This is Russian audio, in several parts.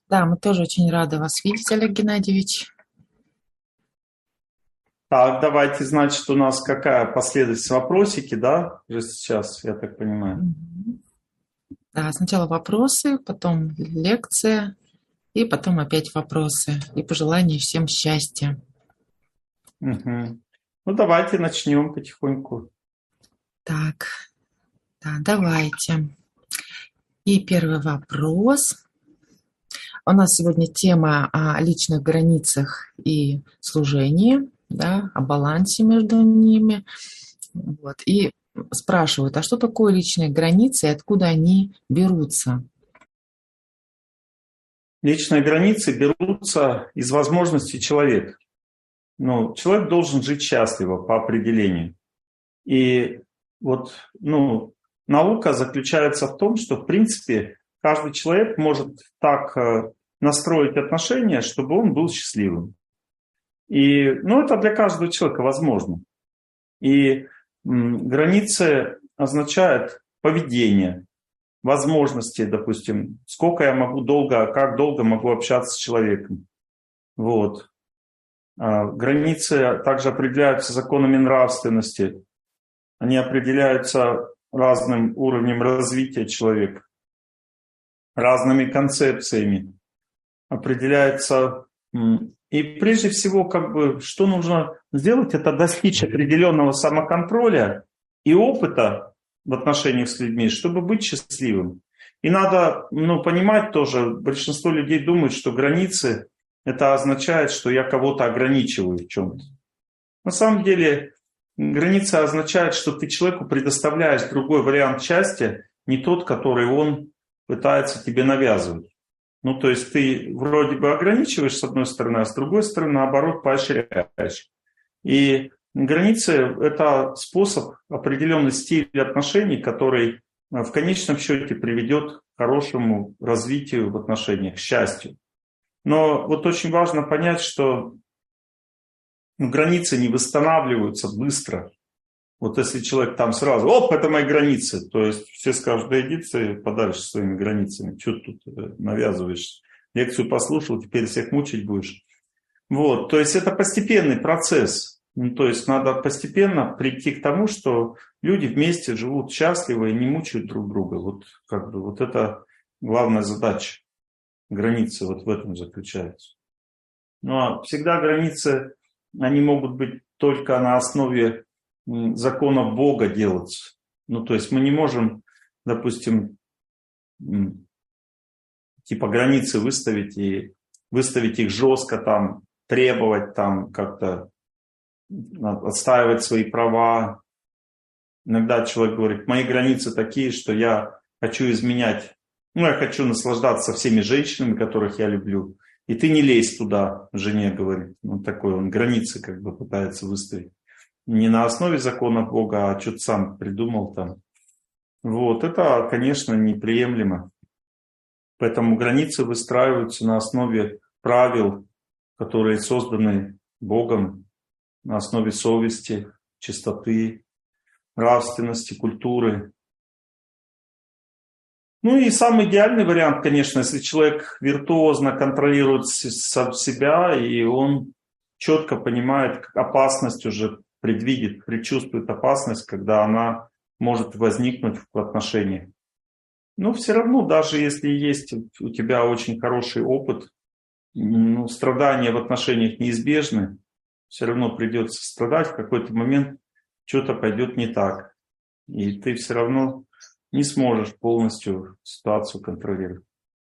Да, мы тоже очень рады вас видеть, Олег Геннадьевич. Так, давайте, значит, у нас какая последовательность? Вопросики, да, уже сейчас, я так понимаю. Мгм. Да, сначала вопросы, потом лекция, и потом опять вопросы. И пожелания всем счастья. Мгм. Ну, давайте начнем потихоньку. Так, да, давайте. И первый вопрос. У нас сегодня тема о личных границах и служении, да, о балансе между ними. Вот. И спрашивают, а что такое личные границы и откуда они берутся? Личные границы берутся из возможностей человека. Ну, человек должен жить счастливо по определению. И вот, наука заключается в том, что, в принципе, каждый человек может так настроить отношения, чтобы он был счастливым. И, это для каждого человека возможно. И границы означают поведение, возможности, допустим, сколько я могу долго, как долго могу общаться с человеком. Вот. Границы также определяются законами нравственности. Они определяются разным уровнем развития человека, разными концепциями. Определяется. И прежде всего, что нужно сделать, это достичь определенного самоконтроля и опыта в отношениях с людьми, чтобы быть счастливым. И надо, понимать тоже, большинство людей думают, что границы, это означает, что я кого-то ограничиваю в чем-то. На самом деле, граница означает, что ты человеку предоставляешь другой вариант счастья, не тот, который он пытается тебе навязывать. То есть ты вроде бы ограничиваешь с одной стороны, а с другой стороны, наоборот, поощряешь. И границы – это способ, определенный стиль отношений, который в конечном счете приведет к хорошему развитию в отношениях, к счастью. Но вот очень важно понять, что границы не восстанавливаются быстро. Вот если человек там сразу, оп, это мои границы, то есть все скажут, да иди ты подальше своими границами, что ты тут навязываешь, лекцию послушал, теперь всех мучить будешь. Вот, то есть это постепенный процесс, то есть надо постепенно прийти к тому, что люди вместе живут счастливо и не мучают друг друга. Вот это главная задача, границы вот в этом заключается. А всегда границы, они могут быть только на основе закона Бога делаться. То есть мы не можем, допустим, типа границы выставить и выставить их жестко, там, требовать, там, как-то отстаивать свои права. Иногда человек говорит, мои границы такие, что я хочу изменять. Я хочу наслаждаться всеми женщинами, которых я люблю. И ты не лезь туда, жене говорит. Такой он границы пытается выставить. Не на основе закона Бога, а что-то сам придумал там. Вот, это, конечно, неприемлемо. Поэтому границы выстраиваются на основе правил, которые созданы Богом, на основе совести, чистоты, нравственности, культуры. И самый идеальный вариант, конечно, если человек виртуозно контролирует себя, и он четко понимает опасность уже, предчувствует опасность, когда она может возникнуть в отношениях. Но все равно, даже если есть у тебя очень хороший опыт, страдания в отношениях неизбежны, все равно придется страдать, в какой-то момент что-то пойдет не так. И ты все равно не сможешь полностью ситуацию контролировать.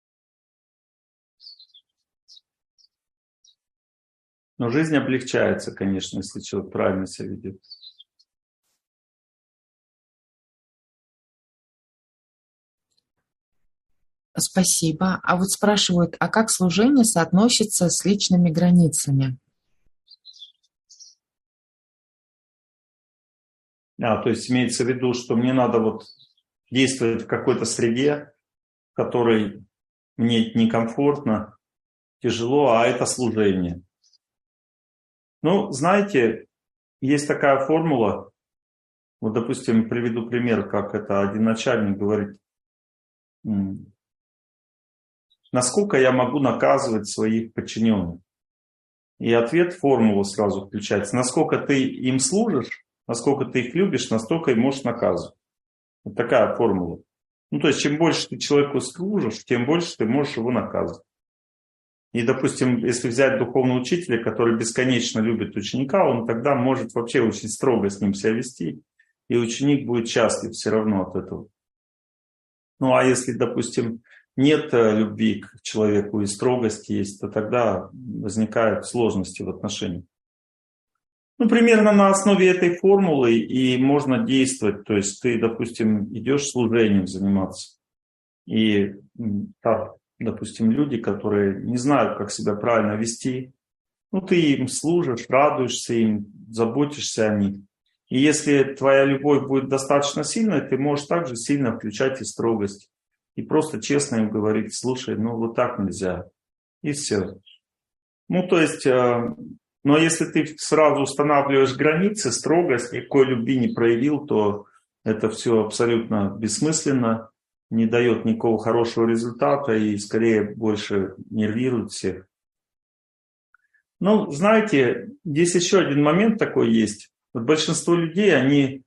Но жизнь облегчается, конечно, если человек правильно себя ведет. Спасибо. А вот спрашивают, а как служение соотносится с личными границами? То есть имеется в виду, что мне надо действовать в какой-то среде, в которой мне некомфортно, тяжело, а это служение. Знаете, есть такая формула, допустим, приведу пример, как это один начальник говорит, насколько я могу наказывать своих подчиненных? И ответ, формула сразу включается. Насколько ты им служишь, насколько ты их любишь, настолько и можешь наказывать. Вот такая формула. Ну, то есть, чем больше ты человеку служишь, тем больше ты можешь его наказывать. И, допустим, если взять духовного учителя, который бесконечно любит ученика, он тогда может вообще очень строго с ним себя вести, и ученик будет счастлив все равно от этого. Ну, а если, допустим, нет любви к человеку и строгости есть, то тогда возникают сложности в отношениях. Ну, примерно на основе этой формулы и можно действовать. То есть ты, допустим, идешь служением заниматься, и так, допустим, люди, которые не знают, как себя правильно вести, ну, ты им служишь, радуешься им, заботишься о них. И если твоя любовь будет достаточно сильной, ты можешь также сильно включать и строгость. И просто честно им говорить: слушай, ну вот так нельзя. И все. Ну, то есть, но если ты сразу устанавливаешь границы, строгость, никакой любви не проявил, то это все абсолютно бессмысленно, не дает никакого хорошего результата и скорее больше нервирует всех. Ну, знаете, здесь еще один момент такой есть. Вот большинство людей, они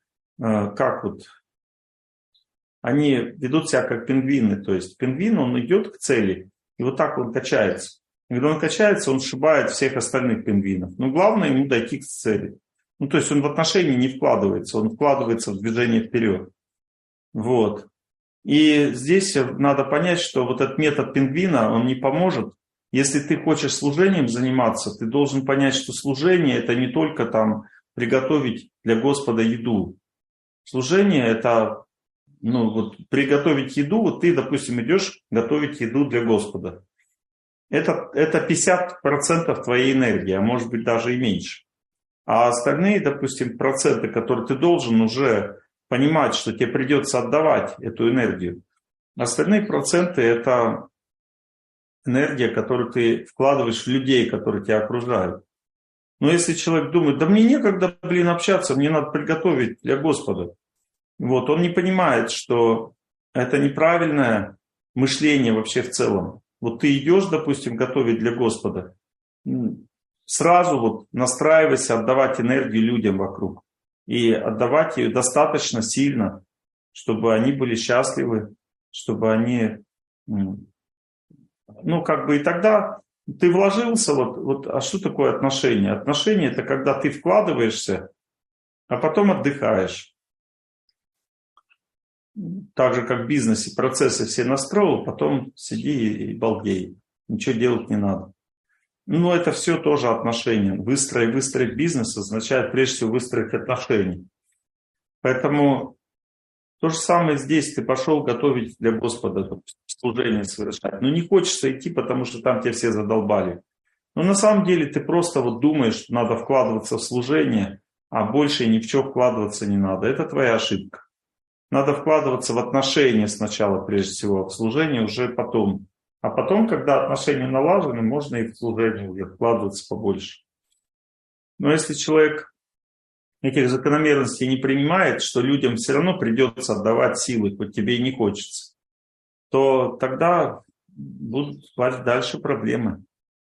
они ведут себя как пингвины. То есть пингвин, он идет к цели, и вот так он качается. И когда он качается, он сшибает всех остальных пингвинов. Но главное ему дойти к цели. Ну, то есть он в отношения не вкладывается, он вкладывается в движение вперед. Вот. И здесь надо понять, что вот этот метод пингвина, он не поможет. Если ты хочешь служением заниматься, ты должен понять, что служение – это не только там приготовить для Господа еду. Служение – это приготовить еду. Вот ты, допустим, идешь готовить еду для Господа. Это 50% твоей энергии, а может быть даже и меньше. А остальные, допустим, проценты, которые ты должен уже понимать, что тебе придется отдавать эту энергию. Остальные проценты – это энергия, которую ты вкладываешь в людей, которые тебя окружают. Но если человек думает: да мне некогда, общаться, мне надо приготовить для Господа. Вот, он не понимает, что это неправильное мышление вообще в целом. Вот ты идешь, допустим, готовить для Господа, сразу вот настраивайся отдавать энергию людям вокруг. И отдавать ее достаточно сильно, чтобы они были счастливы, чтобы они, и тогда ты вложился, а что такое отношения? Отношения – это когда ты вкладываешься, а потом отдыхаешь. Так же, как в бизнесе, процессы все настроил, потом сиди и балдей. Ничего делать не надо. Но это все тоже отношения. Выстроить бизнес означает прежде всего выстроить отношения. Поэтому то же самое здесь. Ты пошел готовить для Господа, служение совершать. Но не хочется идти, потому что там тебя все задолбали. Но на самом деле ты просто думаешь, что надо вкладываться в служение, а больше ни в что вкладываться не надо. Это твоя ошибка. Надо вкладываться в отношения сначала, прежде всего, в служение уже потом. А потом, когда отношения налажены, можно и в служение уже вкладываться побольше. Но если человек этих закономерностей не принимает, что людям все равно придется отдавать силы, хоть тебе и не хочется, то тогда будут дальше проблемы.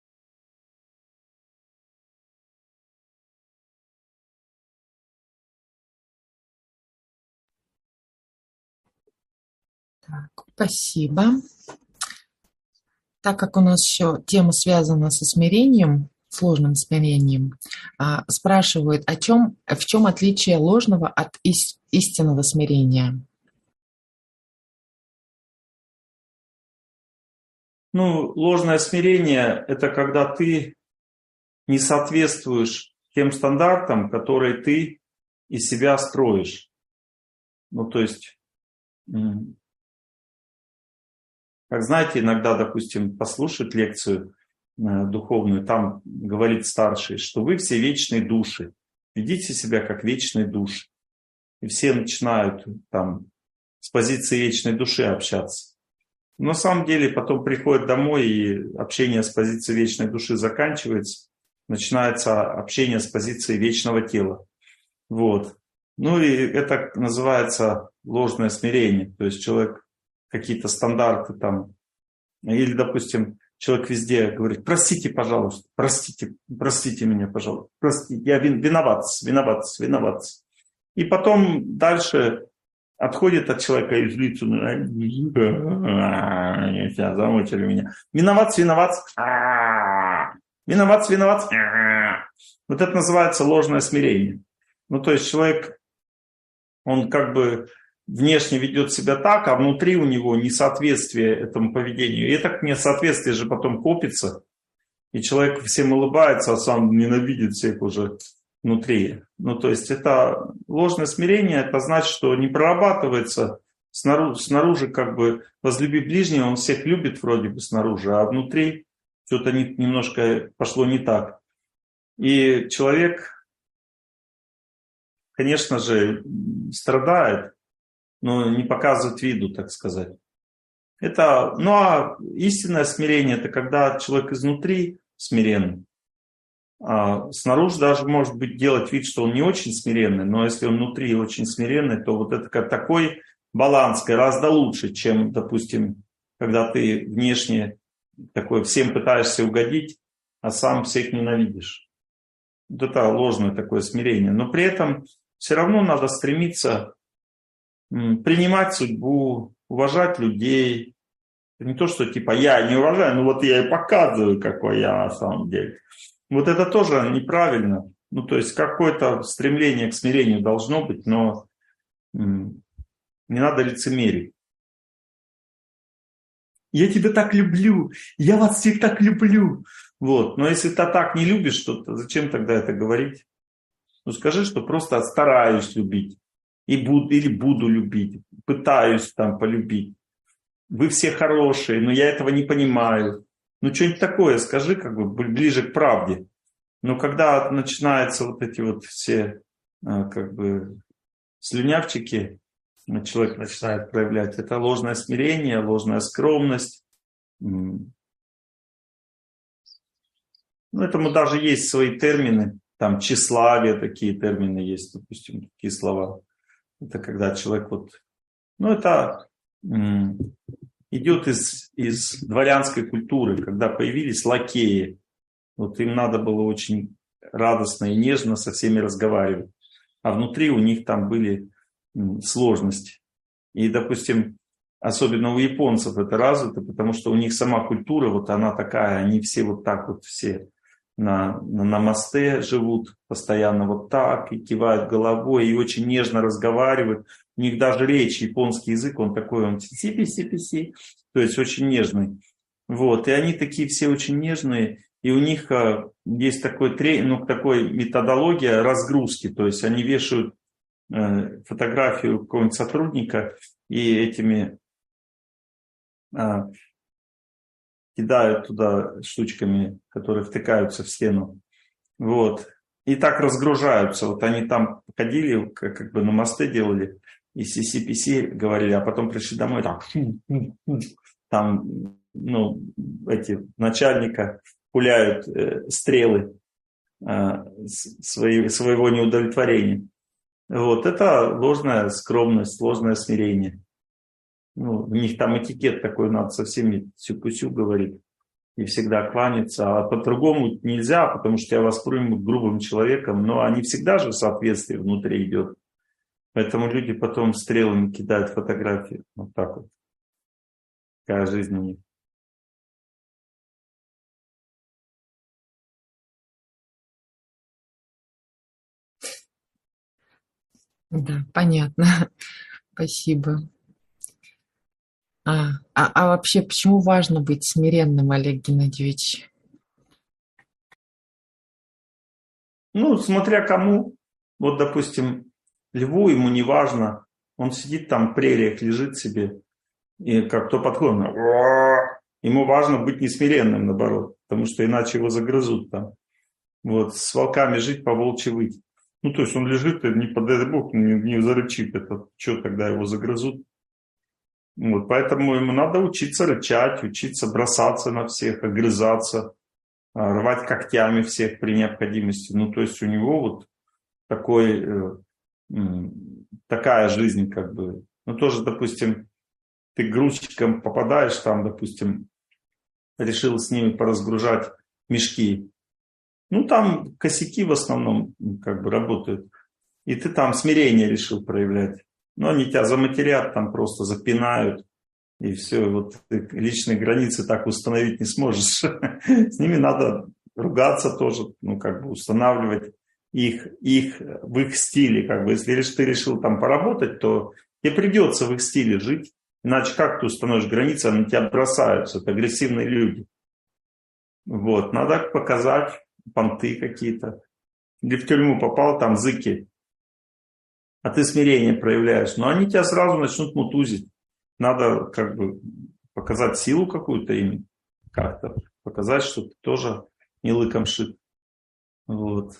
Так, спасибо. Так как у нас еще тема связана со смирением, сложным смирением, спрашивают, в чем отличие ложного от истинного смирения? Ложное смирение – это когда ты не соответствуешь тем стандартам, которые ты из себя строишь. То есть, как знаете, иногда, допустим, послушать лекцию духовную, там говорит старший, что вы все вечные души, ведите себя как вечные души. И все начинают там с позиции вечной души общаться. Но на самом деле потом приходят домой, и общение с позиции вечной души заканчивается, начинается общение с позиции вечного тела. Вот. И это называется ложное смирение. То есть человек какие-то стандарты там Или, допустим, человек везде говорит: простите, пожалуйста, простите меня, пожалуйста, простите, я виноват. И потом дальше отходит от человека и злится: сейчас замучили меня. Виноват. Вот это называется ложное смирение. Ну, то есть человек, он как бы внешне ведет себя так, а внутри у него несоответствие этому поведению. И это несоответствие же потом копится, и человек всем улыбается, а сам ненавидит всех уже внутри. Ну, то есть это ложное смирение, это значит, что не прорабатывается снаружи как бы возлюби ближнего, он всех любит вроде бы снаружи, а внутри что-то немножко пошло не так. И человек, конечно же, страдает, но не показывает виду, так сказать. Это, ну а истинное смирение — это когда человек изнутри смиренный. А снаружи даже может быть делать вид, что он не очень смиренный, но если он внутри очень смиренный, то вот это как такой баланс гораздо лучше, чем, допустим, когда ты внешне такой всем пытаешься угодить, а сам всех ненавидишь. Вот это ложное такое смирение. Но при этом все равно надо стремиться принимать судьбу, уважать людей. Не то, что типа я не уважаю, но вот я и показываю, какой я на самом деле. Вот это тоже неправильно. Ну, то есть какое-то стремление к смирению должно быть, но не надо лицемерить. Я тебя так люблю, я вас всех так люблю. Вот. Но если ты так не любишь, то зачем тогда это говорить? Ну, скажи, что просто стараюсь любить. Или буду любить. Пытаюсь там полюбить. Вы все хорошие, но я этого не понимаю. Ну, что-нибудь такое скажи, как бы ближе к правде. Но когда начинаются вот эти вот все как бы слюнявчики, человек начинает проявлять, это ложное смирение, ложная скромность. Ну, этому даже есть свои термины, там тщеславие, такие термины есть, допустим, такие слова. Это когда человек вот, ну это идет из дворянской культуры, когда появились лакеи. Вот им надо было очень радостно и нежно со всеми разговаривать. А внутри у них там были сложности. И, допустим, особенно у японцев это развито, потому что у них сама культура, вот она такая, они все вот так вот все на намасте живут, постоянно вот так, и кивают головой, и очень нежно разговаривают. У них даже речь, японский язык, он такой, он си-си-си-си, то есть очень нежный. Вот, и они такие все очень нежные, и у них есть такой методология разгрузки, то есть они вешают фотографию какого-нибудь сотрудника и этими кидают туда штучками, которые втыкаются в стену. Вот. И так разгружаются. Вот они там ходили, как бы на мосты делали, и CCPC говорили, а потом пришли домой, там, ну, эти начальника пуляют стрелы своего неудовлетворения. Вот. Это ложная скромность, ложное смирение. Ну, у них там этикет такой, надо со всеми сю-пусю говорить и всегда кланяться, а по-другому нельзя, потому что я восприму грубым человеком, но они всегда же соответствие внутри идет. Поэтому люди потом стрелами кидают фотографии. Вот так вот. Такая жизнь у них. Да, понятно. Спасибо. А вообще, почему важно быть смиренным, Олег Геннадьевич? Ну, смотря кому. Вот, допустим, льву ему не важно. Он сидит там в прериях, лежит себе. И как кто подходит, ему важно быть несмиренным, наоборот. Потому что иначе его загрызут там. Вот, с волками жить, по волчьи выть. Ну, то есть он лежит, и не подай бог, не зарычит. Это что, тогда его загрызут? Вот, поэтому ему надо учиться рычать, учиться бросаться на всех, огрызаться, рвать когтями всех при необходимости. Ну, то есть у него вот такая жизнь как бы. Ну, тоже, допустим, ты грузчиком попадаешь там, допустим, решил с ними поразгружать мешки. Ну, там косяки в основном как бы работают. И ты там смирение решил проявлять. Но они тебя заматерят, там просто запинают. И все, вот ты личные границы так установить не сможешь. С ними надо ругаться тоже, ну, как бы устанавливать их в их стиле. Как бы. Если ты решил там поработать, то тебе придется в их стиле жить. Иначе как ты установишь границы, они тебя бросаются. Это агрессивные люди. Вот, надо показать понты какие-то. Или в тюрьму попал, там зыки. А ты смирение проявляешь. Но они тебя сразу начнут мутузить. Надо как бы показать силу какую-то им. Как-то показать, что ты тоже не лыком шит. Вот.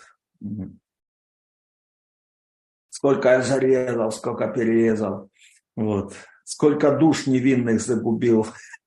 Сколько я зарезал, сколько перерезал. Вот. Сколько душ невинных загубил.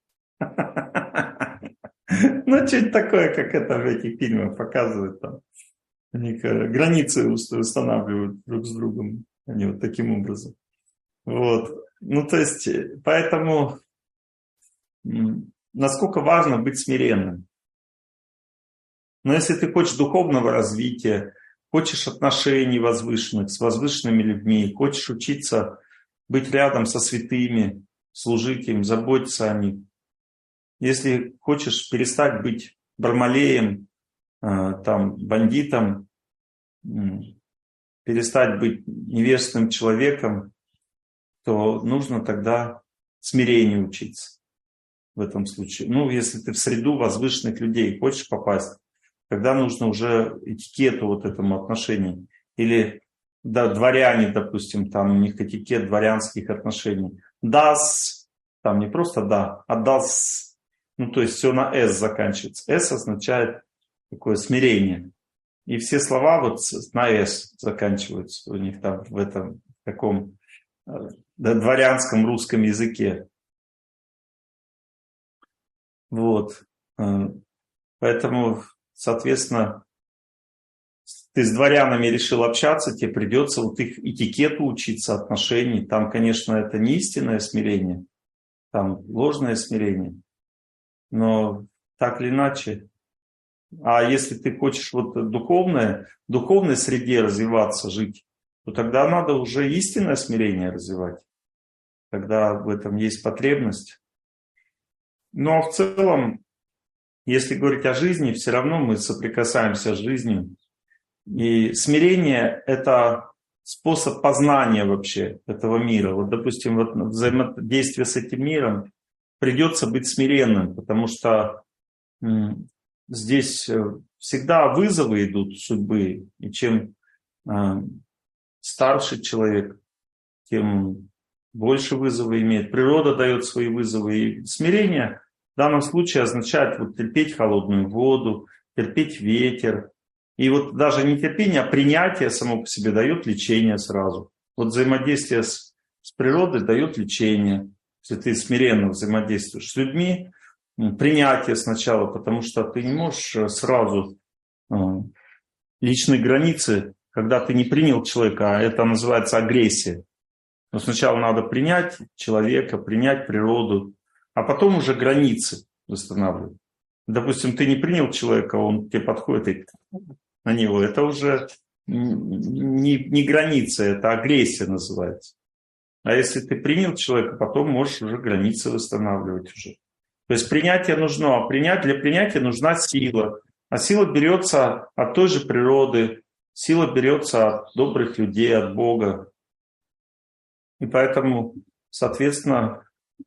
Ну, что-то такое, как это в этих фильмах показывают. Там. Они границы устанавливают друг с другом. Они вот таким образом. Вот. Ну, то есть, поэтому насколько важно быть смиренным. Но если ты хочешь духовного развития, хочешь отношений возвышенных с возвышенными людьми, хочешь учиться быть рядом со святыми, служить им, заботиться о них, если хочешь перестать быть бармалеем, там, бандитом, перестать быть невежественным человеком, то нужно тогда смирению учиться в этом случае. Ну, если ты в среду возвышенных людей хочешь попасть, тогда нужно уже этикету вот этому отношению. Или да, дворяне, допустим, там у них этикет дворянских отношений. «Das», там не просто «да», а «das». Ну, то есть все на «с» заканчивается. «С» означает такое смирение. И все слова вот на «с» заканчиваются у них там в этом таком дворянском русском языке. Вот. Поэтому, соответственно, ты с дворянами решил общаться, тебе придется вот их этикету учиться, отношений. Там, конечно, это не истинное смирение, там ложное смирение. Но так или иначе. А если ты хочешь вот духовной среде развиваться, жить, то тогда надо уже истинное смирение развивать. Тогда в этом есть потребность. Но в целом, если говорить о жизни, все равно мы соприкасаемся с жизнью. И смирение – это способ познания вообще этого мира. Вот, допустим, вот взаимодействие с этим миром придется быть смиренным, потому что здесь всегда вызовы идут судьбы. И чем старше человек, тем больше вызовы имеет. Природа дает свои вызовы. И смирение в данном случае означает вот терпеть холодную воду, терпеть ветер. И вот даже не терпение, а принятие само по себе дает лечение сразу. Вот взаимодействие с природой дает лечение. Если ты смиренно взаимодействуешь с людьми, принятие сначала, потому что ты не можешь сразу личные границы, когда ты не принял человека, а это называется агрессия. Но сначала надо принять человека, принять природу, а потом уже границы восстанавливать. Допустим, ты не принял человека, он тебе подходит и на него. Это уже не граница, это агрессия называется. А если ты принял человека, потом можешь уже границы восстанавливать уже. То есть принятие нужно, а для принятия нужна сила. А сила берется от той же природы, сила берется от добрых людей, от Бога. И поэтому, соответственно,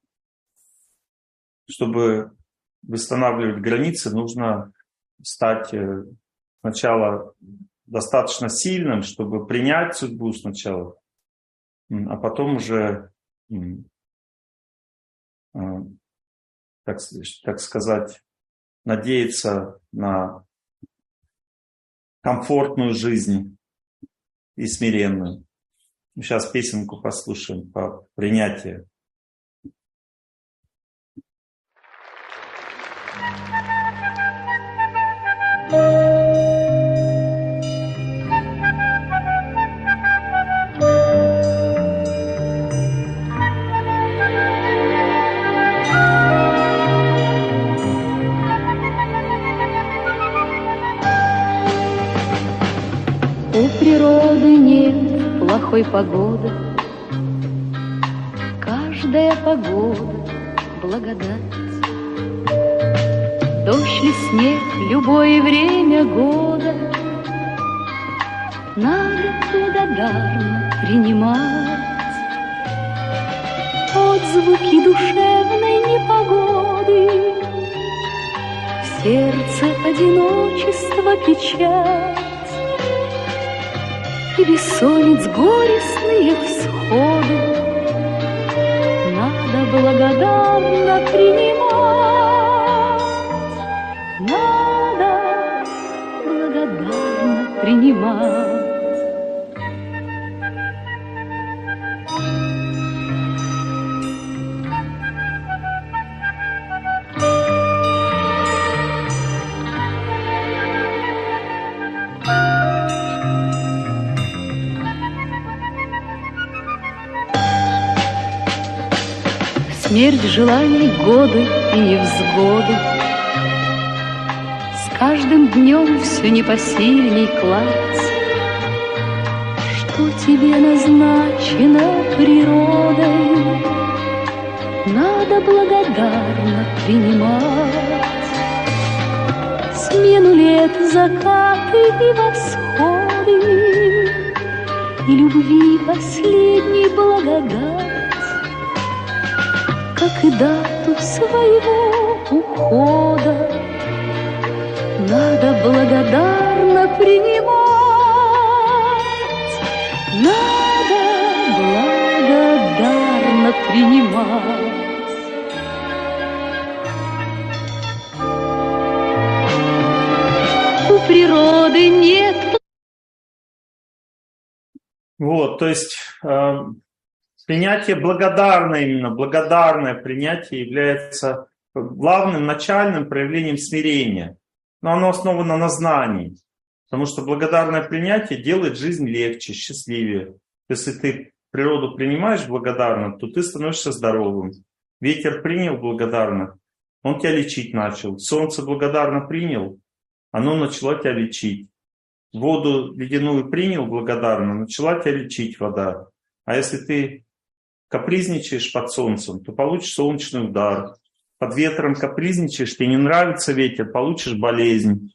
чтобы восстанавливать границы, нужно стать сначала достаточно сильным, чтобы принять судьбу сначала, а потом уже, так сказать, надеяться на комфортную жизнь и смиренную. Сейчас песенку послушаем по принятию. плохой погоды. Каждая погода — благодать. Дождь ли снег, любое время года надо благодарно принимать. Отзвуки душевной непогоды, в сердце одиночество, печать и бессонниц горестные всходы надо благодарно принимать. Надо благодарно принимать. Смерть желаний, годы и невзгоды, с каждым днем все непосильней кладь. Что тебе назначено природой, надо благодарно принимать. Смену лет, закаты и восходы, и любви последней благодать, как и дату своего ухода, надо благодарно принимать. Надо благодарно принимать. У природы нет. Вот, то есть принятие благодарное, именно благодарное принятие является главным начальным проявлением смирения. Но оно основано на знании. Потому что благодарное принятие делает жизнь легче, счастливее. Если ты природу принимаешь благодарно, то ты становишься здоровым. Ветер принял благодарно, он тебя лечить начал. Солнце благодарно принял, оно начало тебя лечить. Воду ледяную принял благодарно, начала тебя лечить вода. А если ты капризничаешь под солнцем, то получишь солнечный удар. Под ветром капризничаешь, тебе не нравится ветер, получишь болезнь.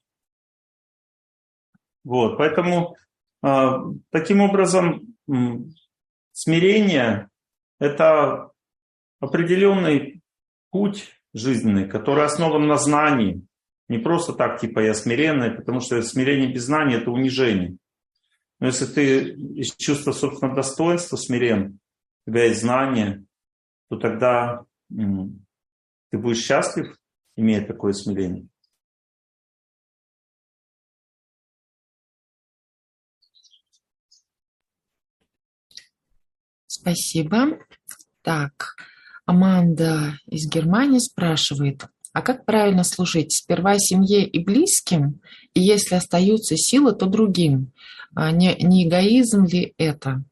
Вот, поэтому таким образом смирение – это определенный путь жизненный, который основан на знании. Не просто так, типа я смиренный, потому что смирение без знания – это унижение. Но если ты из чувства собственного достоинства смирен, у тебя есть знание, то тогда ты будешь счастлив, имея такое смирение. Спасибо. Так, Аманда из Германии спрашивает, а как правильно служить? Сперва семье и близким, и если остаются силы, то другим. Не эгоизм ли это?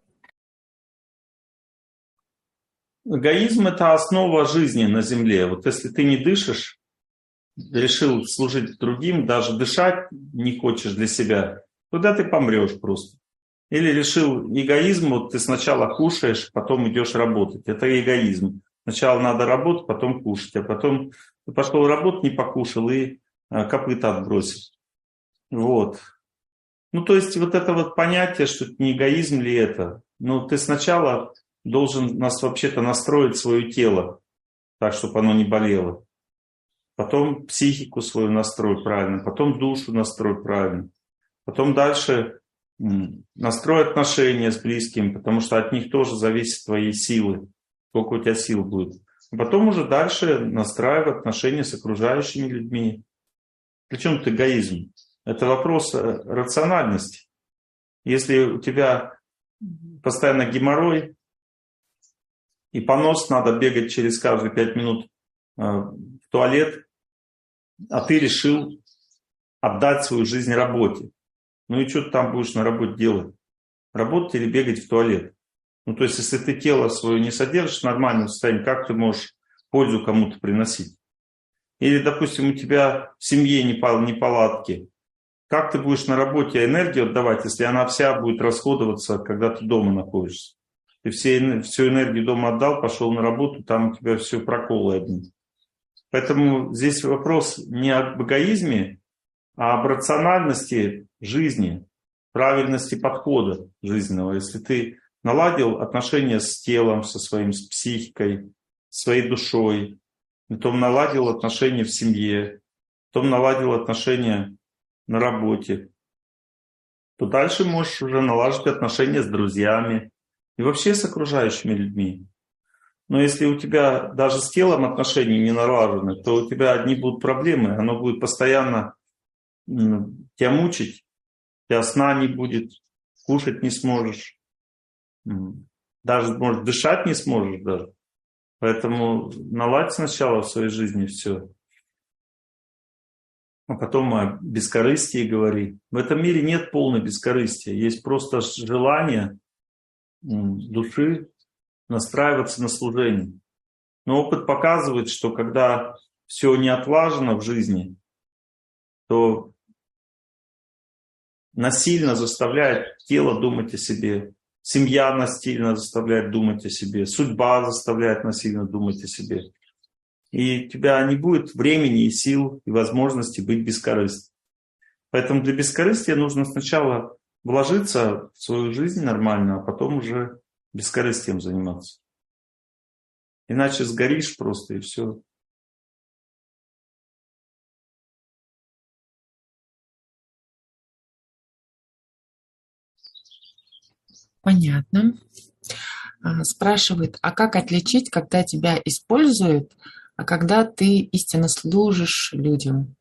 Эгоизм – это основа жизни на земле. Вот если ты не дышишь, решил служить другим, даже дышать не хочешь для себя, тогда ты помрешь просто. Или решил эгоизм, вот ты сначала кушаешь, потом идешь работать. Это эгоизм. Сначала надо работать, потом кушать, а потом ты пошел работать, не покушал и копыта отбросил. Вот. Ну, то есть вот это вот понятие, что это не эгоизм ли это. Ну, ты сначала должен нас вообще-то настроить свое тело, так, чтобы оно не болело. Потом психику свою настрой правильно, потом душу настрой правильно. Потом дальше настрой отношения с близким, потому что от них тоже зависит твои силы, сколько у тебя сил будет. А потом уже дальше настраивай отношения с окружающими людьми. Причем тут эгоизм? Это вопрос рациональности. Если у тебя постоянно геморрой и понос, надо бегать через каждые 5 минут в туалет, а ты решил отдать свою жизнь работе. Ну и что ты там будешь на работе делать? Работать или бегать в туалет? Ну то есть, если ты тело свое не содержишь в нормальном состоянии, как ты можешь пользу кому-то приносить? Или, допустим, у тебя в семье неполадки, Как ты будешь на работе энергию отдавать, если она вся будет расходоваться, когда ты дома находишься? Ты всю энергию дома отдал, пошел на работу, там у тебя все проколы одни. Поэтому здесь вопрос не об эгоизме, а об рациональности жизни, правильности подхода жизненного. Если ты наладил отношения с телом, со своим, с психикой, своей душой, потом наладил отношения в семье, потом наладил отношения на работе, то дальше можешь уже налаживать отношения с друзьями и вообще с окружающими людьми. Но если у тебя даже с телом отношения не налажены, то у тебя одни будут проблемы, оно будет постоянно тебя мучить, у тебя сна не будет, кушать не сможешь, даже, может, дышать не сможешь даже. Поэтому наладь сначала в своей жизни все, а потом о бескорыстии говори. В этом мире нет полной бескорыстия, есть просто желание души настраиваться на служение. Но опыт показывает, что когда все не отлажено в жизни, то насильно заставляет тело думать о себе, семья насильно заставляет думать о себе, судьба заставляет насильно думать о себе. И у тебя не будет времени и сил, и возможности быть бескорыстным. Поэтому для бескорыстия нужно сначала вложиться в свою жизнь нормально, а потом уже бескорыстием заниматься. Иначе сгоришь просто и все. Понятно. Спрашивает, а как отличить, когда тебя используют, а когда ты истинно служишь людям?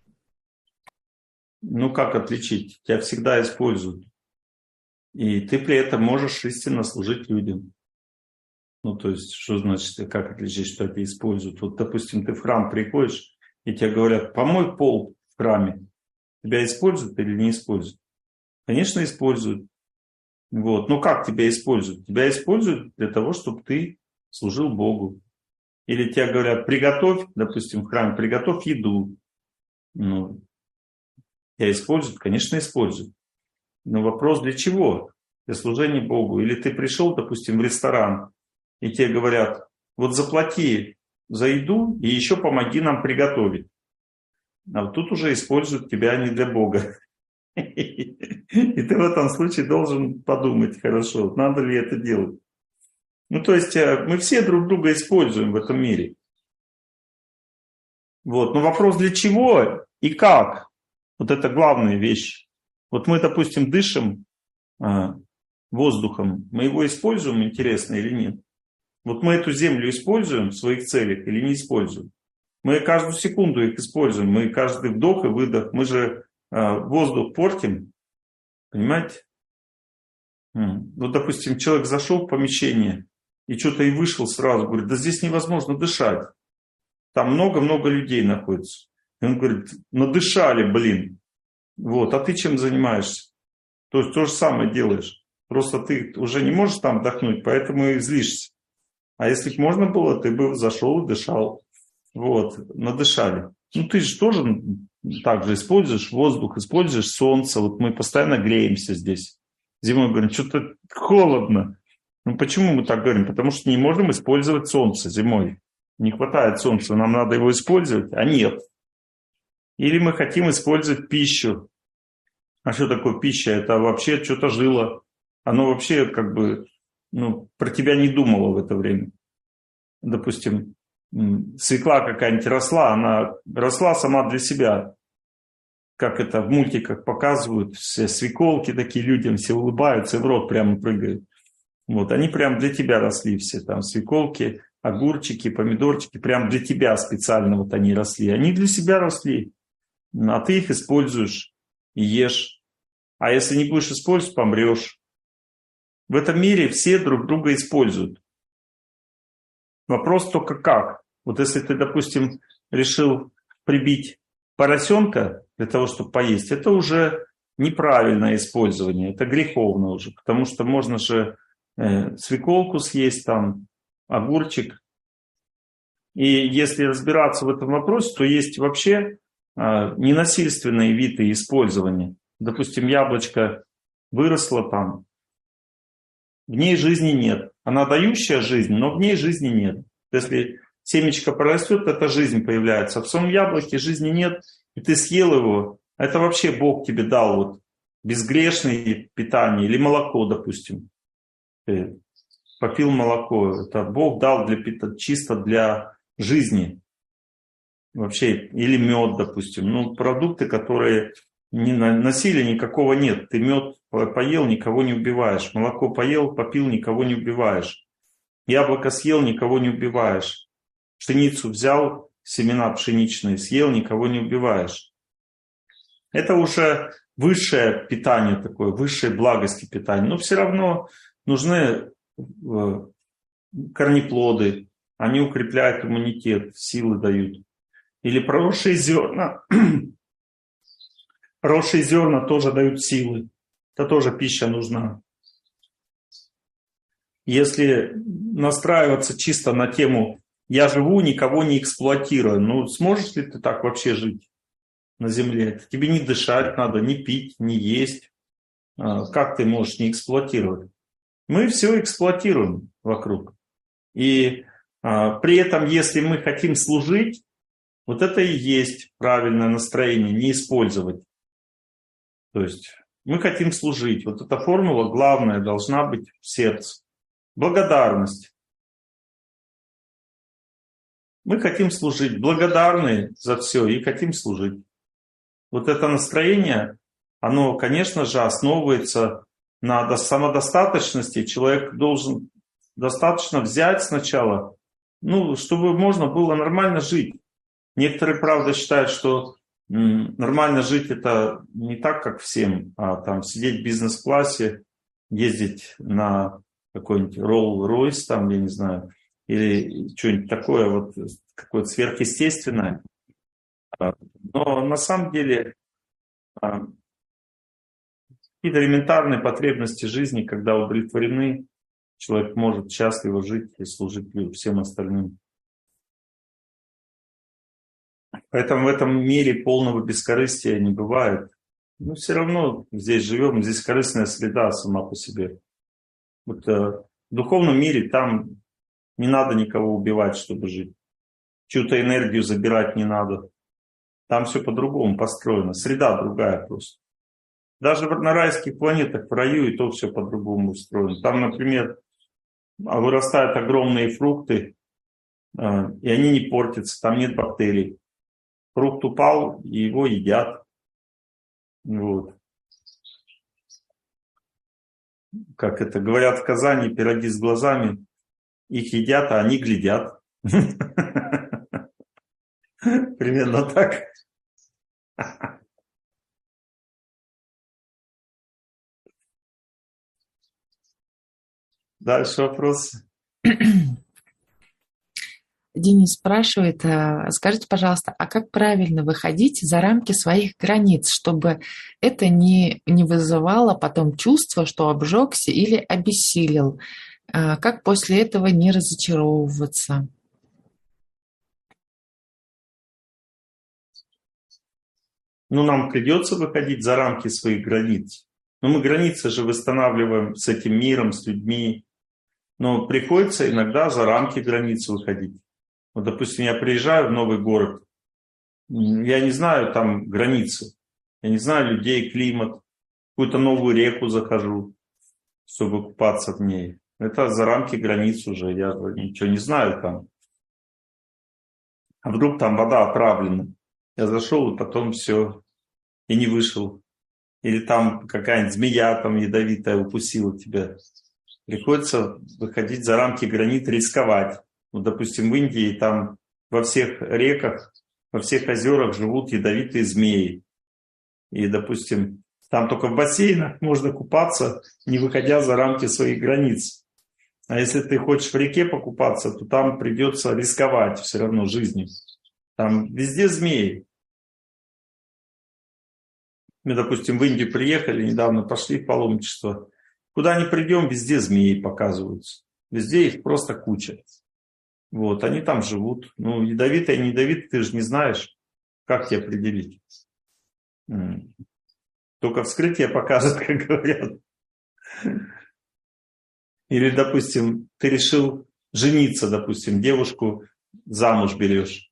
Ну как отличить? Тебя всегда используют. И ты при этом можешь истинно служить людям. Ну то есть, что значит, как отличить, что тебя используют? Вот, допустим, ты в храм приходишь, и тебе говорят, помой пол в храме. Тебя используют или не используют? Конечно, используют. Вот. Но как тебя используют? Тебя используют для того, чтобы ты служил Богу. Или тебе говорят, приготовь, допустим, в храме, приготовь еду. Ну, тебя используют? Конечно, используют. Но вопрос для чего? Для служения Богу. Или ты пришел, допустим, в ресторан, и тебе говорят, вот заплати за еду и еще помоги нам приготовить. А вот тут уже используют тебя не для Бога. И ты в этом случае должен подумать, хорошо, надо ли это делать. Ну, то есть мы все друг друга используем в этом мире. Вот. Но вопрос для чего и как? Вот это главная вещь. Вот мы, допустим, дышим воздухом. Мы его используем, интересно или нет? Вот мы эту землю используем в своих целях или не используем? Мы каждую секунду их используем. Мы каждый вдох и выдох. Мы же воздух портим. Понимаете? Вот, допустим, человек зашел в помещение и что-то и вышел сразу. Говорит, да здесь невозможно дышать. Там много-много людей находится. И он говорит, надышали, блин. Вот, а ты чем занимаешься? То есть то же самое делаешь. Просто ты уже не можешь там вдохнуть, поэтому и злишься. А если бы можно было, ты бы зашел и дышал. Вот, надышали. Ну ты же тоже так же используешь воздух, используешь солнце. Вот мы постоянно греемся здесь. Зимой говорим, что-то холодно. Ну почему мы так говорим? Потому что не можем использовать солнце зимой. Не хватает солнца, нам надо его использовать, а нет. Или мы хотим использовать пищу. А что такое пища? Это вообще что-то жило. Оно вообще как бы про тебя не думало в это время. Допустим, свекла какая-нибудь росла, она росла сама для себя. Как это в мультиках показывают, все свеколки такие, людям все улыбаются и в рот прямо прыгают. Вот, они прям для тебя росли все, там свеколки, огурчики, помидорчики, прям для тебя специально вот они росли. Они для себя росли, а ты их используешь и ешь. А если не будешь использовать, помрешь. В этом мире все друг друга используют. Вопрос только как. Вот если ты, допустим, решил прибить поросенка для того, чтобы поесть, это уже неправильное использование, это греховно уже, потому что можно же свеколку съесть, там, огурчик. И если разбираться в этом вопросе, то есть вообще ненасильственные виды использования. Допустим, яблочко выросло там, в ней жизни нет. Она дающая жизнь, но в ней жизни нет. Если семечко прорастет, это жизнь появляется. А в самом яблоке жизни нет, и ты съел его. Это вообще Бог тебе дал вот безгрешное питание или молоко, допустим. Ты попил молоко. Это Бог дал чисто для жизни. Вообще, или мед, допустим. Ну, продукты, которые насилия никакого нет. Ты мед поел, никого не убиваешь. Молоко поел, попил, никого не убиваешь. Яблоко съел, никого не убиваешь. Пшеницу взял, семена пшеничные съел, никого не убиваешь. Это уже высшее питание такое, высшей благости питания. Но все равно нужны корнеплоды. Они укрепляют иммунитет, силы дают. Или проросшие зерна. Проросшие зерна тоже дают силы. Это тоже пища нужна. Если настраиваться чисто на тему «я живу, никого не эксплуатирую», ну сможешь ли ты так вообще жить на земле? Тебе не дышать надо, не пить, не есть. Как ты можешь не эксплуатировать? Мы все эксплуатируем вокруг. И при этом, если мы хотим служить, вот это и есть правильное настроение, не использовать. То есть мы хотим служить. Вот эта формула главная должна быть в сердце. Благодарность. Мы хотим служить, благодарны за все и хотим служить. Вот это настроение, оно, конечно же, основывается на самодостаточности. Человек должен достаточно взять сначала, чтобы можно было нормально жить. Некоторые, правда, считают, что нормально жить это не так, как всем, а там сидеть в бизнес-классе, ездить на какой-нибудь Rolls-Royce, там, я не знаю, или что-нибудь такое, вот какое-то сверхъестественное. Но на самом деле какие-то элементарные потребности жизни, когда удовлетворены, человек может счастливо жить и служить всем остальным. Поэтому в этом мире полного бескорыстия не бывает. Но все равно здесь живем, здесь корыстная среда сама по себе. Вот, в духовном мире там не надо никого убивать, чтобы жить. Чью-то энергию забирать не надо. Там все по-другому построено. Среда другая просто. Даже на райских планетах, в раю, и то все по-другому устроено. Там, например, вырастают огромные фрукты, и они не портятся, там нет бактерий. Фрукт упал, и его едят. Вот. Как это говорят в Казани, пироги с глазами. Их едят, а они глядят. Примерно так. Дальше вопрос. Денис спрашивает, скажите, пожалуйста, а как правильно выходить за рамки своих границ, чтобы это не вызывало потом чувство, что обжегся или обессилел? Как после этого не разочаровываться? Нам придется выходить за рамки своих границ. Но мы границы же восстанавливаем с этим миром, с людьми. Но приходится иногда за рамки границ выходить. Вот, допустим, я приезжаю в новый город, я не знаю там границы, я не знаю людей, климат, какую-то новую реку захожу, чтобы купаться в ней. Это за рамки границ уже, я ничего не знаю там. А вдруг там вода отравлена? Я зашел, и потом все, и не вышел. Или там какая-нибудь змея там ядовитая укусила тебя. Приходится выходить за рамки границ, рисковать. Вот, допустим, в Индии там во всех реках, во всех озерах живут ядовитые змеи. И, допустим, там только в бассейнах можно купаться, не выходя за рамки своих границ. А если ты хочешь в реке покупаться, то там придется рисковать все равно жизнью. Там везде змеи. Мы, допустим, в Индию приехали, недавно пошли в паломничество. Куда ни придем, везде змеи показываются. Везде их просто куча. Вот, они там живут. Ядовитые, не ядовитые, ты же не знаешь. Как тебе определить? Только вскрытие покажет, как говорят. Или, допустим, ты решил жениться, допустим, девушку замуж берешь.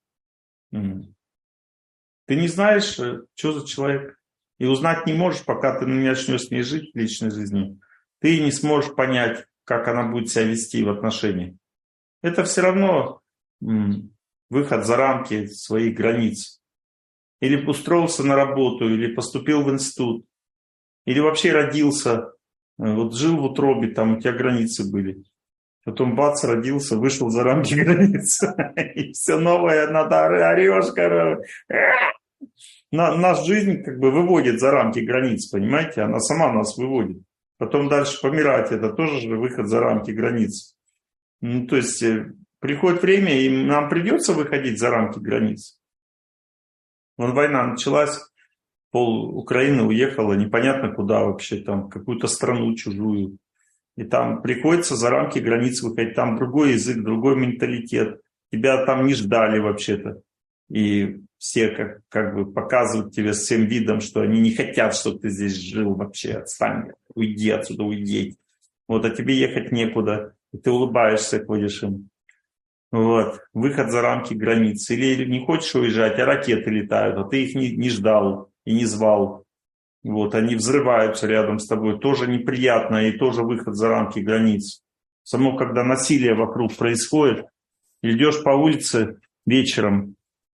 Ты не знаешь, что за человек. И узнать не можешь, пока ты не начнешь с ней жить личной жизнью. Ты не сможешь понять, как она будет себя вести в отношениях. Это все равно выход за рамки своих границ. Или устроился на работу, или поступил в институт, или вообще родился, вот жил в утробе, там у тебя границы были. Потом бац, родился, вышел за рамки границ. И все новое, надо орешь, короче. Наша жизнь как бы выводит за рамки границ, понимаете? Она сама нас выводит. Потом дальше помирать, это тоже же выход за рамки границ. Ну, то есть приходит время, и нам придется выходить за рамки границ. Вон война началась, пол Украины уехала, непонятно куда вообще, там, в какую-то страну чужую. И там приходится за рамки границ выходить, там другой язык, другой менталитет. Тебя там не ждали вообще-то. И все как бы показывают тебе всем видом, что они не хотят, чтобы ты здесь жил вообще. Отстань, уйди отсюда, уйди. Вот, а тебе ехать некуда. И ты улыбаешься, ходишь им. Вот, выход за рамки границ. Или не хочешь уезжать, а ракеты летают, а ты их не ждал и не звал. Вот, они взрываются рядом с тобой. Тоже неприятно и тоже выход за рамки границ. Само, когда насилие вокруг происходит, идешь по улице вечером.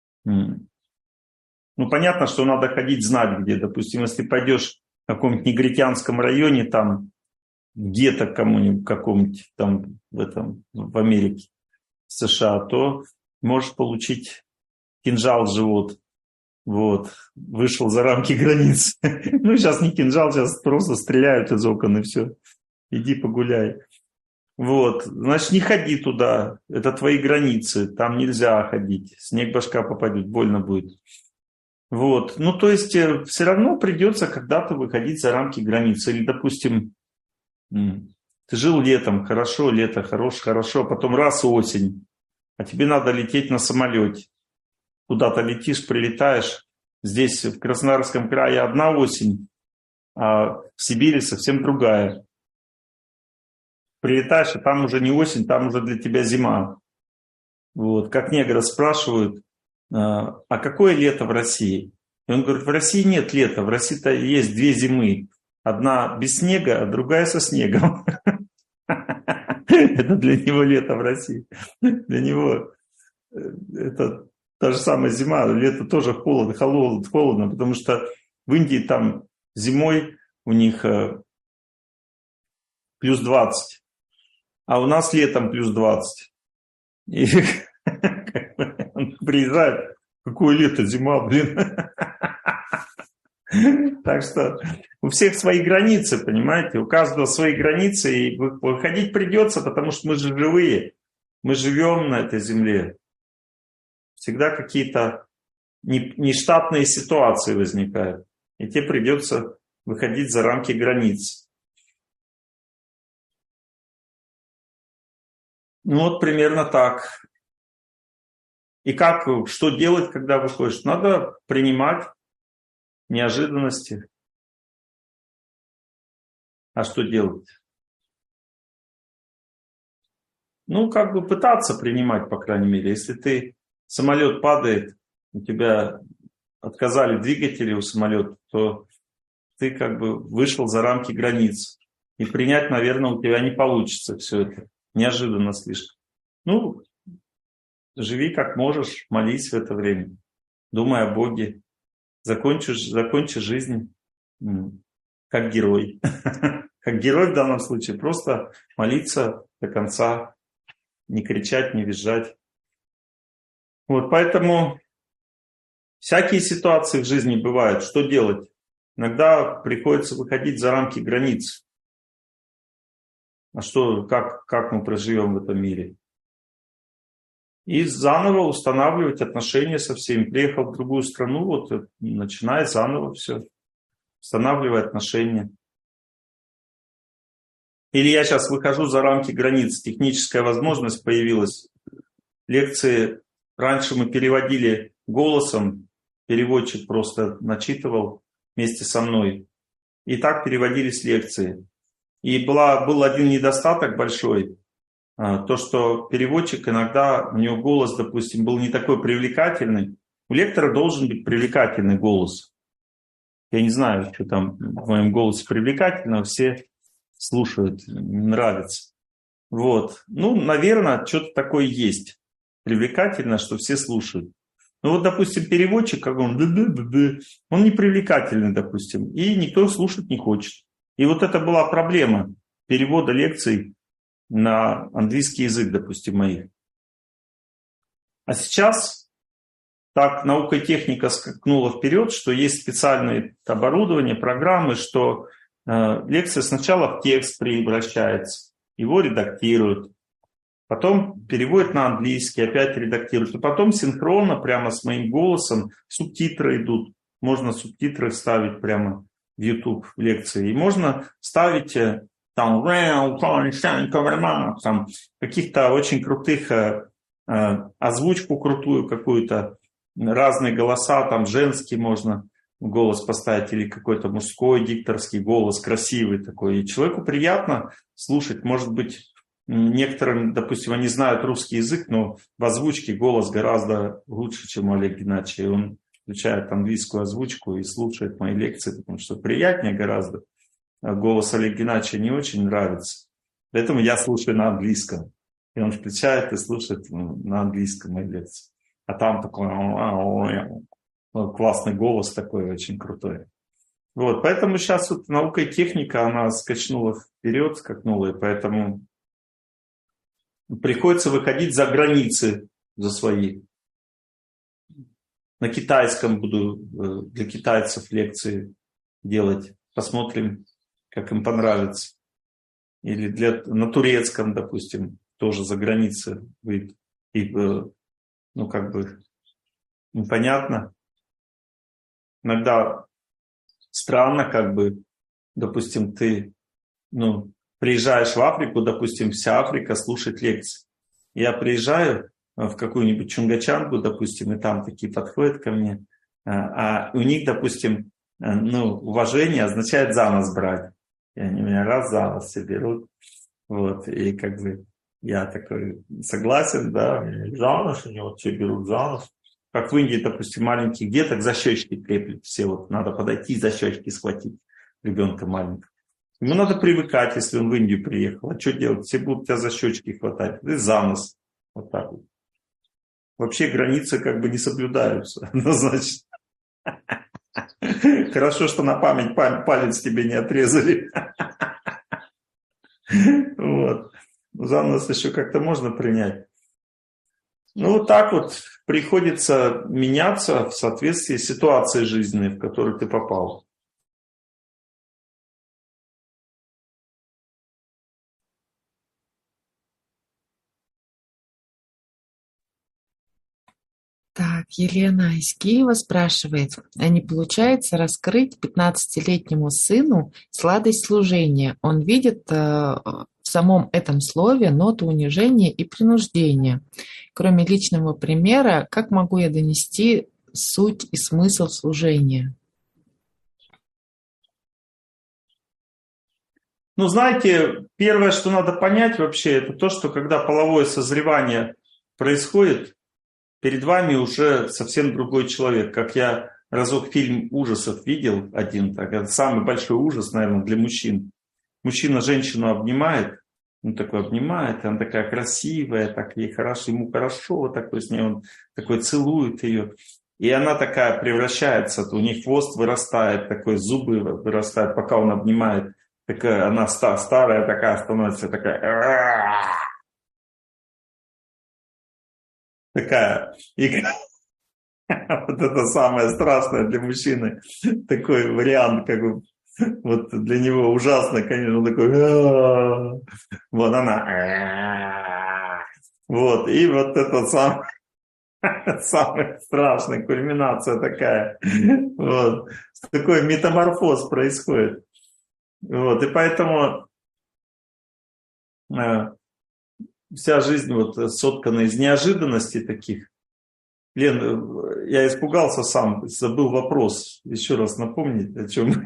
Ну, понятно, что надо ходить знать где. Допустим, если пойдешь в каком-нибудь негритянском районе, там где-то кому-нибудь, каком-нибудь там в Америке, в США, то можешь получить кинжал в живот. Вот, вышел за рамки границ. Ну, сейчас не кинжал, сейчас просто стреляют из окон и все. Иди погуляй. Вот, значит, не ходи туда, это твои границы, там нельзя ходить, снег башка попадет, больно будет. Вот, ну, то есть, все равно придется когда-то выходить за рамки границ. Или, допустим, ты жил летом, хорошо, лето, хорошо, потом раз осень, а тебе надо лететь на самолете. Куда-то летишь, прилетаешь, здесь в Краснодарском крае одна осень, а в Сибири совсем другая. Прилетаешь, а там уже не осень, там уже для тебя зима. Вот. Как негры спрашивают, а какое лето в России? И он говорит, в России нет лета, в России-то есть две зимы. Одна без снега, а другая со снегом. Это для него лето в России. Для него это та же самая зима, лето тоже холодно, потому что в Индии там зимой у них плюс 20. А у нас летом плюс 20. И он приезжает, какое лето, зима, блин. Так что у всех свои границы, понимаете, у каждого свои границы, и выходить придется, потому что мы же живые, мы живем на этой земле. Всегда какие-то нештатные ситуации возникают, и тебе придется выходить за рамки границ. Ну вот примерно так. И что делать, когда выходишь? Надо принимать неожиданности. А что делать? Ну, как бы пытаться принимать, по крайней мере. Если самолет падает, у тебя отказали двигатели у самолета, то ты как бы вышел за рамки границ. И принять, наверное, у тебя не получится все это. Неожиданно слишком. Ну, живи как можешь, молись в это время. Думай о Боге. Закончи жизнь как герой. Как герой в данном случае. Просто молиться до конца. Не кричать, не визжать. Вот поэтому всякие ситуации в жизни бывают. Что делать? Иногда приходится выходить за рамки границ. А как мы проживем в этом мире? И заново устанавливать отношения со всеми. Приехал в другую страну, вот начинай заново все. Устанавливай отношения. Или я сейчас выхожу за рамки границ. Техническая возможность появилась. Лекции раньше мы переводили голосом. переводчик просто начитывал вместе со мной. И так переводились лекции. И был один недостаток большой, то, что переводчик иногда, у него голос, допустим, был не такой привлекательный. У лектора должен быть привлекательный голос. Я не знаю, что там в моем голосе привлекательно, все слушают, нравится. Вот. Ну, наверное, что-то такое есть. Привлекательно, что все слушают. Ну вот, допустим, переводчик, как он не привлекательный, допустим, и никто слушать не хочет. И вот это была проблема перевода лекций на английский язык, допустим, моих. А сейчас так наука и техника скакнула вперед, что есть специальное оборудование, программы, что лекция сначала в текст превращается, его редактируют, потом переводят на английский, опять редактируют, и потом синхронно прямо с моим голосом субтитры идут. Можно субтитры вставить прямо в YouTube в лекции. И можно ставить там каких-то очень крутых, озвучку крутую какую-то, разные голоса, там женский можно голос поставить или какой-то мужской дикторский голос, красивый такой. И человеку приятно слушать. Может быть, некоторым, допустим, они знают русский язык, но в озвучке голос гораздо лучше, чем у Олега Геннадьевича. И он включает английскую озвучку и слушает мои лекции, потому что приятнее гораздо. Голос Олега Геннадьевича не очень нравится. Поэтому я слушаю на английском. И он включает и слушает на английском мои лекции. А там такой классный голос такой, очень крутой. Вот, поэтому сейчас вот наука и техника, она скакнула вперед, и поэтому приходится выходить за границы, за свои. На китайском буду для китайцев лекции делать. Посмотрим, как им понравится. Или на турецком, допустим, тоже за границей выйдет. И, ну, как бы, непонятно. Иногда странно, как бы, допустим, ты, приезжаешь в Африку, допустим, вся Африка слушает лекции. Я приезжаю в какую-нибудь Чунгачангу, допустим, и там такие подходят ко мне, а у них, допустим, уважение означает за нос брать. И они меня раз за нос все берут. Вот, и как бы я такой согласен, да, за нос, они вот все берут за нос. Как в Индии, допустим, маленьких деток за щечки треплют. Все вот надо подойти, за щечки схватить ребенка маленького. Ему надо привыкать, если он в Индию приехал. А что делать? Все будут тебя за щечки хватать. Ты за нос. Вот так вот. Вообще границы как бы не соблюдаются. Ну, значит, хорошо, что на память палец тебе не отрезали. Вот. За нос еще как-то можно принять. Ну, вот так вот приходится меняться в соответствии с ситуацией жизненной, в которую ты попал. Так, Елена из Киева спрашивает, а не получается раскрыть 15-летнему сыну сладость служения? Он видит в самом этом слове ноту унижения и принуждения. Кроме личного примера, как могу я донести суть и смысл служения? Ну, знаете, первое, что надо понять вообще, это то, что когда половое созревание происходит, перед вами уже совсем другой человек. Как я разок фильм ужасов видел один, так, это самый большой ужас, наверное, для мужчин. Мужчина женщину обнимает, он такой обнимает, и она такая красивая, так ей хорошо, ему хорошо, вот такой с ней, он такой целует ее. И она такая превращается, у них хвост вырастает, такой зубы вырастают, пока он обнимает. Такая, она старая такая становится, такая... Такая. И вот это самое страшное для мужчины. Такой вариант, как бы, вот для него ужасно, конечно, он такой... Вот она... Вот, и вот это самая страшная кульминация такая. Вот. Такой метаморфоз происходит. Вот, и поэтому вся жизнь вот соткана из неожиданностей таких. Лен, я испугался сам, забыл вопрос. Еще раз напомнить, о чем.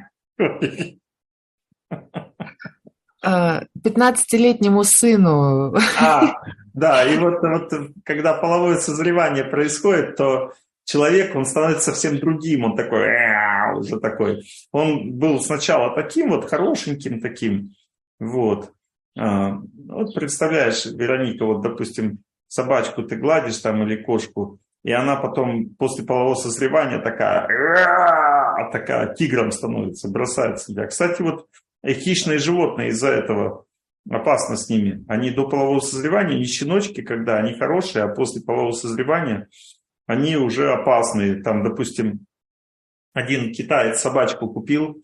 15-летнему сыну. Да, и вот когда половое созревание происходит, то человек, он становится совсем другим, он такой, уже такой. Он был сначала таким вот, хорошеньким таким, вот. Вот представляешь, Вероника, вот, допустим, собачку ты гладишь там или кошку, и она потом после полового созревания такая тигром становится, бросает себя. Кстати, вот хищные животные из-за этого опасно с ними. Они до полового созревания не щеночки, когда они хорошие, а после полового созревания они уже опасные. Там, допустим, один китаец собачку купил,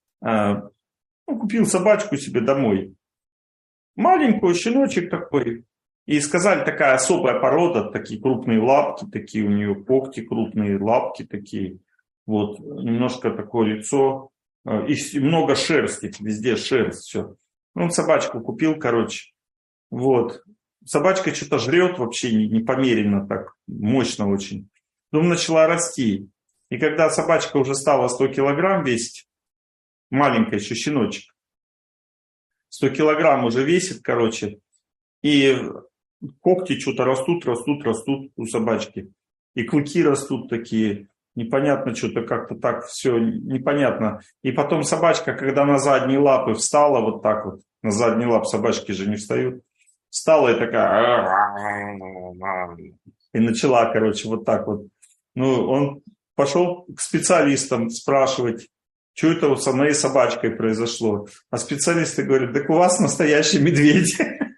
купил собачку себе домой. Маленькую, щеночек такой. И сказали, такая особая порода, такие крупные лапки, такие у нее когти крупные, лапки такие. Вот, немножко такое лицо. И много шерсти, везде шерсть, все. Он собачку купил, короче. Вот. Собачка что-то жрет вообще непомеренно так, мощно очень. Потом начала расти. И когда собачка уже стала 100 килограмм весить, маленькая еще щеночек, 100 килограмм уже весит, короче, и когти что-то растут у собачки. И клыки растут такие, непонятно что-то, как-то так все непонятно. И потом собачка, когда на задние лапы встала вот так вот, на задние лапы собачки же не встают, встала и такая, и начала, короче, вот так вот. Ну, он пошел к специалистам спрашивать, что это вот со моей собачкой произошло. А специалисты говорят, так у вас настоящий медведь.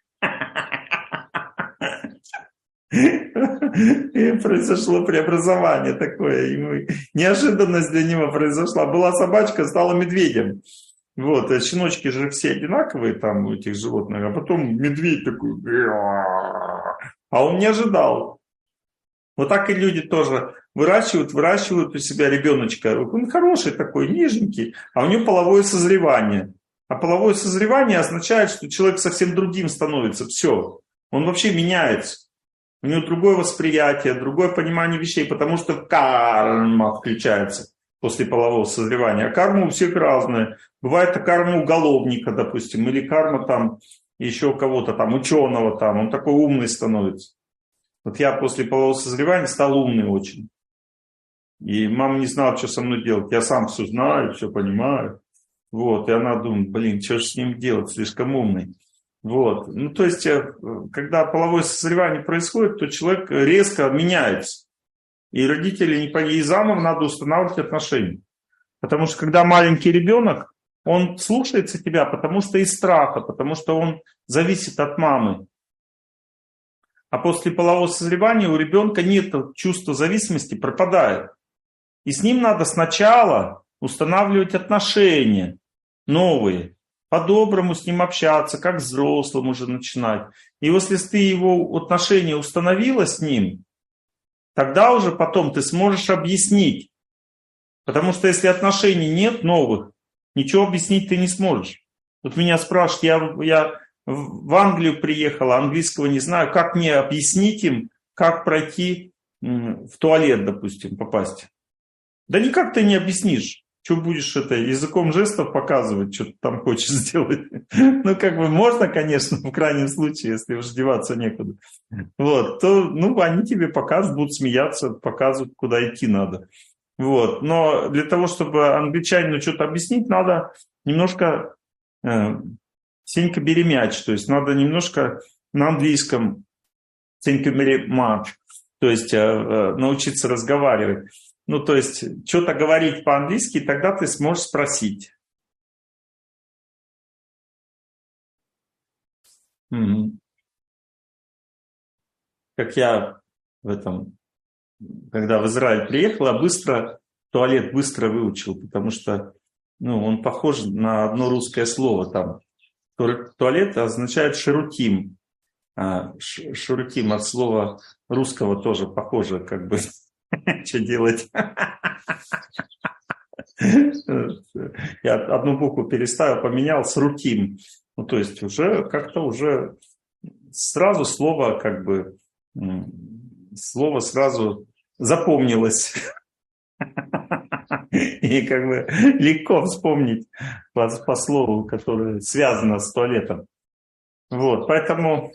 И произошло преобразование такое. Неожиданность для него произошла. Была собачка, стала медведем. Вот, а щеночки же все одинаковые там у этих животных, а потом медведь такой. А он не ожидал. Вот так и люди тоже выращивают у себя ребеночка. Он хороший такой, нежненький, а у него половое созревание. А половое созревание означает, что человек совсем другим становится. Все. Он вообще меняется. У него другое восприятие, другое понимание вещей, потому что карма включается после полового созревания. А карма у всех разная. Бывает карма уголовника, допустим, или карма там еще кого-то там, ученого там. Он такой умный становится. Вот я после полового созревания стал умный очень. И мама не знала, что со мной делать. Я сам все знаю, все понимаю. Вот, и она думает, блин, что же с ним делать, слишком умный. Вот, ну то есть, когда половое созревание происходит, то человек резко меняется. И родители не понимают, и заново надо устанавливать отношения. Потому что когда маленький ребенок, он слушается тебя, потому что из страха, потому что он зависит от мамы. А после полового созревания у ребенка нет чувства зависимости, пропадает. И с ним надо сначала устанавливать отношения новые, по-доброму с ним общаться, как взрослым уже начинать. И если ты его отношения установила с ним, тогда уже потом ты сможешь объяснить. Потому что если отношений нет новых, ничего объяснить ты не сможешь. Вот меня спрашивают, я в Англию приехала, английского не знаю, как мне объяснить им, как пройти в туалет, допустим, попасть. Да никак ты не объяснишь. Что будешь это языком жестов показывать, что ты там хочешь сделать? Ну, как бы можно, конечно, в крайнем случае, если уж деваться некуда. Вот, то, ну, они тебе показывают, будут смеяться, показывают, куда идти надо. Вот, но для того, чтобы англичанину что-то объяснить, надо немножко сенька бери мяч, то есть надо немножко на английском сенька бери матч, то есть научиться разговаривать. Ну, то есть, что-то говорить по-английски, тогда ты сможешь спросить. Угу. Как я когда в Израиль приехал, я туалет быстро выучил, потому что, ну, он похож на одно русское слово там. Туалет означает ширутим. Ширутим от слова русского тоже похоже, как бы. Что делать? Я одну букву переставил, поменял с рутим. Ну, то есть уже как-то уже сразу слово как бы, слово сразу запомнилось. И как бы легко вспомнить по слову, которое связано с туалетом. Вот, поэтому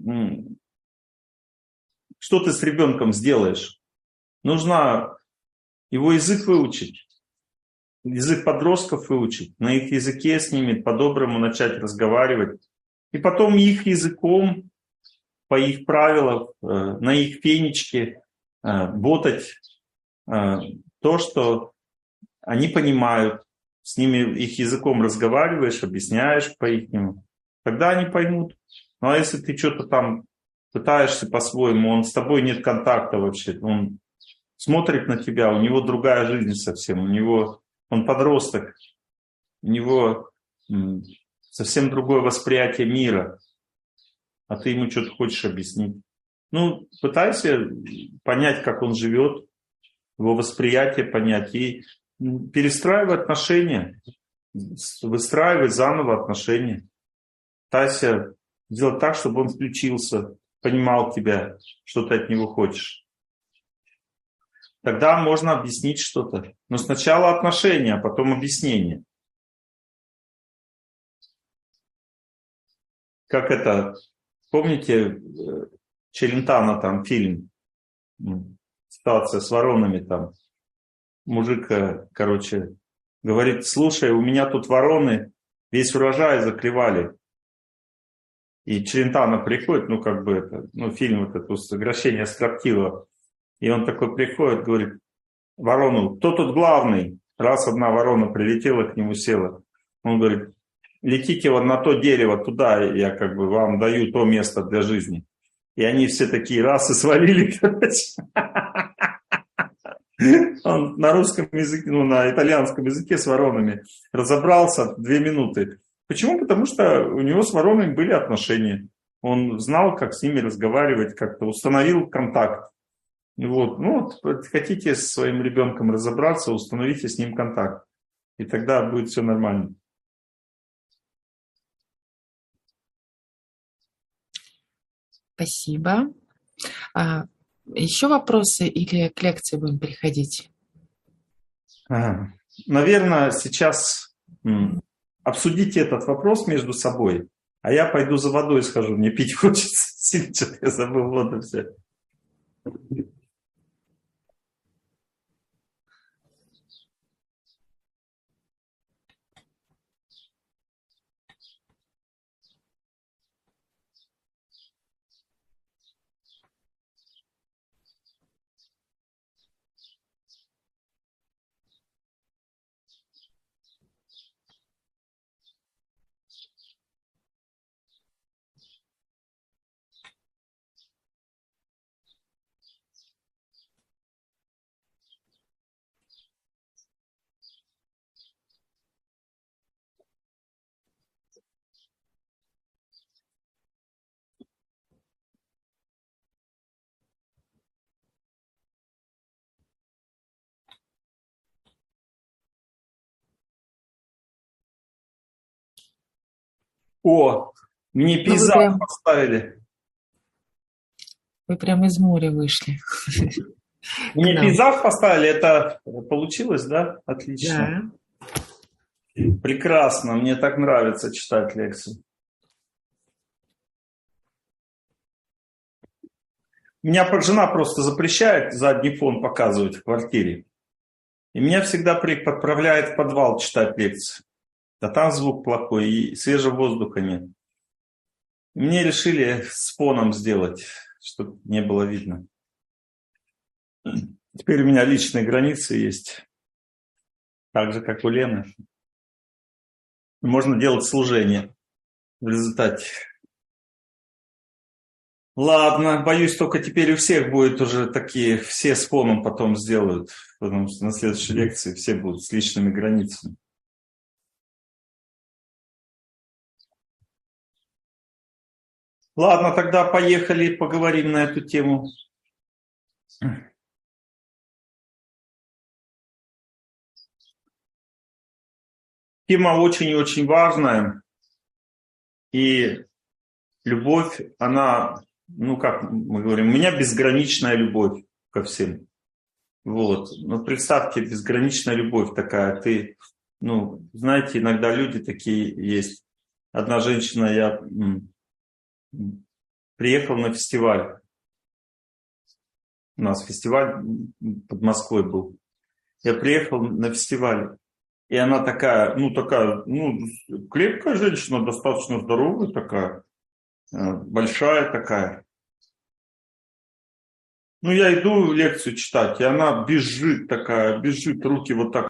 что ты с ребенком сделаешь? Нужно его язык выучить, язык подростков выучить, на их языке с ними по-доброму начать разговаривать. И потом их языком, по их правилам, на их фенечке ботать то, что они понимают. С ними их языком разговариваешь, объясняешь по-ихнему. Тогда они поймут. Ну а если ты что-то там пытаешься по-своему, он с тобой нет контакта вообще, он смотрит на тебя, у него другая жизнь совсем, он подросток, у него совсем другое восприятие мира, а ты ему что-то хочешь объяснить. Ну, пытайся понять, как он живет, его восприятие понять и перестраивай отношения, выстраивай заново отношения. Пытайся сделать так, чтобы он включился, понимал тебя, что ты от него хочешь. Тогда можно объяснить что-то. Но сначала отношения, а потом объяснение. Как это, помните, Челентано там фильм, ситуация с воронами там. Мужик, короче, говорит: слушай, у меня тут вороны весь урожай заклевали. И Челентано приходит, фильм вот это «Сокращение строптивого». И он такой приходит, говорит ворону: кто тут главный? Раз одна ворона прилетела к нему, села. Он говорит: летите вот на то дерево, туда я вам даю то место для жизни. И они все такие раз и свалили, короче. Он на русском языке, на итальянском языке с воронами разобрался 2 минуты. Почему? Потому что у него с воронами были отношения. Он знал, как с ними разговаривать, как-то установил контакт. Хотите с своим ребенком разобраться, установите с ним контакт. И тогда будет все нормально. Спасибо. Еще вопросы или к лекции будем переходить? Наверное, сейчас обсудите этот вопрос между собой, а я пойду за водой схожу, мне пить хочется. Что-то я забыл воду взять. О, мне пейзаж поставили. Вы прям из моря вышли. Мне пейзаж поставили, это получилось, да? Отлично. Да. Прекрасно, мне так нравится читать лекции. Меня жена просто запрещает задний фон показывать в квартире. И меня всегда подправляет в подвал читать лекции. Да там звук плохой и свежего воздуха нет. Мне решили с фоном сделать, чтобы не было видно. Теперь у меня личные границы есть. Так же, как у Лены. Можно делать служение в результате. Ладно, боюсь, только теперь у всех будет уже такие, все с фоном потом сделают. Потому что на следующей лекции все будут с личными границами. Ладно, тогда поехали, поговорим на эту тему. Тема очень и очень важная. И любовь, она, как мы говорим, у меня безграничная любовь ко всем. Вот. Ну, представьте, безграничная любовь такая. Ты, ну, знаете, иногда люди такие есть. Одна женщина, я приехал на фестиваль. У нас фестиваль под Москвой был. Я приехал на фестиваль. И она такая, крепкая женщина, достаточно здоровая такая, большая такая. Ну, я иду лекцию читать, и она бежит такая, бежит, руки вот так